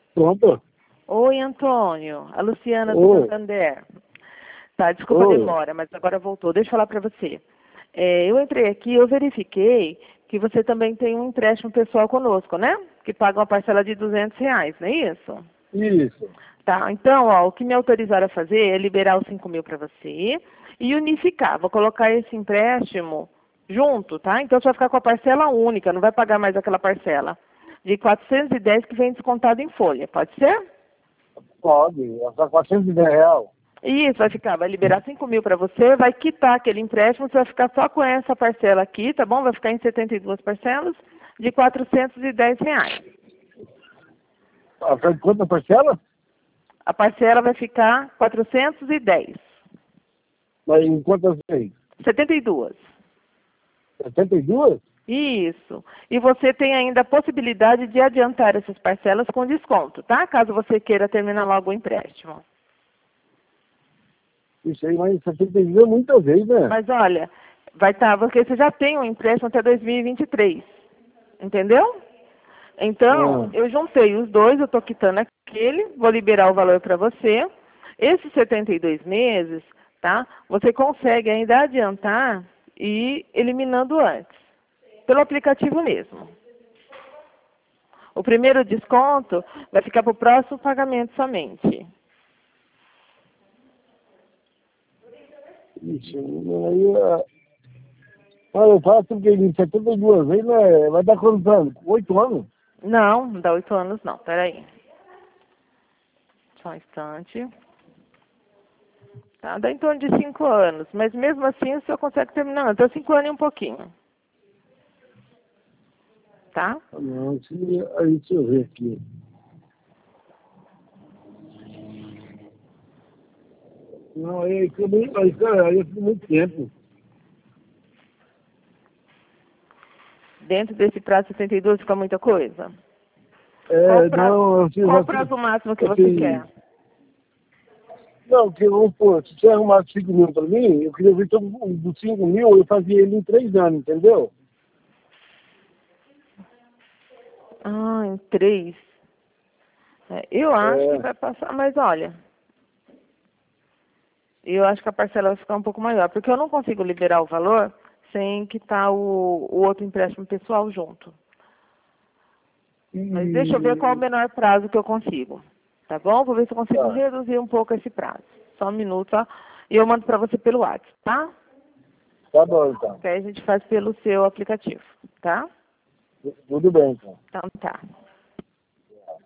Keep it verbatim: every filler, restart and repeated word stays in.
Pronto. Oi, Antônio. A Luciana do Oi. Santander. Tá, desculpa a Oi. demora, mas agora voltou. Deixa eu falar para você. É, eu entrei aqui, eu verifiquei que você também tem um empréstimo pessoal conosco, né? Que paga uma parcela de duzentos reais, não é isso? Isso. Tá, então, ó, o que me autorizaram a fazer é liberar os cinco mil para você e unificar. Vou colocar esse empréstimo junto, tá? Então, você vai ficar com a parcela única, não vai pagar mais aquela parcela de quatrocentos e dez que vem descontado em folha. Pode ser? Pode. Essa quatrocentos e dez reais. Isso, vai ficar, vai liberar cinco mil para você, vai quitar aquele empréstimo, você vai ficar só com essa parcela aqui, tá bom? Vai ficar em setenta e duas parcelas de quatrocentos e dez reais. Ah, tá de quanto a parcela? A parcela vai ficar quatrocentos e dez. Mas em quantas vezes? setenta e duas. setenta e duas? Isso. E você tem ainda a possibilidade de adiantar essas parcelas com desconto, tá? Caso você queira terminar logo o empréstimo. Isso aí, mas setenta e duas é muitas vezes, né? Mas olha, vai estar, porque você já tem um empréstimo até dois mil e vinte e três. Entendeu? Então, Ah. eu juntei os dois, eu estou quitando aquele, vou liberar o valor para você. Esses setenta e dois meses, tá? Você consegue ainda adiantar e ir eliminando antes, pelo aplicativo mesmo. O primeiro desconto vai ficar para o próximo pagamento somente. Ixi, aí... ah, Olha, eu faço porque em setenta e duas vezes, né? Vai dar quantos anos? Oito anos? Não, não dá oito anos não, peraí. Só um instante. Tá, dá em torno de cinco anos, mas mesmo assim o senhor consegue terminar. Então, cinco anos e um pouquinho. Tá? Ah, não, isso, aí deixa eu ver aqui. Não, aí fica muito, aí, cara, aí fica muito tempo. Dentro desse prazo de setenta e dois fica muita coisa? Qual É, o prazo, não, eu fiz qual o assim, prazo máximo que eu você fiz, quer? não, porque vamos pôr, se você arrumar cinco mil pra mim, eu queria ver todo dos cinco mil, eu fazia ele em três anos, entendeu? Ah, em três. É, eu acho que É, vai passar, mas olha, eu acho que a parcela vai ficar um pouco maior, porque eu não consigo liberar o valor sem quitar o, o outro empréstimo pessoal junto. Mas deixa eu ver qual é o e, menor prazo que eu consigo. Tá bom? Vou ver se eu consigo tá, reduzir um pouco esse prazo. Só um minuto, ó. E eu mando para você pelo WhatsApp, tá? tá bom então. Que aí a gente faz pelo seu aplicativo, tá? Tudo bem então. Então tá.